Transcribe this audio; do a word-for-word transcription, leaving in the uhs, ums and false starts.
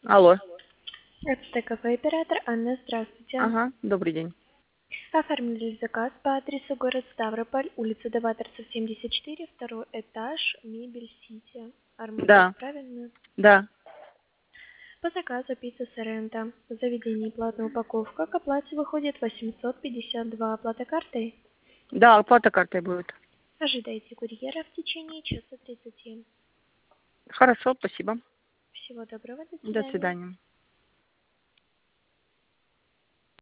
Алло. Это ТКФ оператор Анна, здравствуйте. Ага, добрый день. Оформили заказ по адресу город Ставрополь, улица Новаторцев, семьдесят четыре, второй этаж, Мебель Сити. Армавир, Да, правильно? да. По заказу пицца Соренто. В заведении платная упаковка. К оплате выходит восемьсот пятьдесят два. Оплата картой. Да, оплата картой будет. Ожидайте курьера в течение часа тридцати. Хорошо, спасибо. Всего доброго, до До свидания. свидания.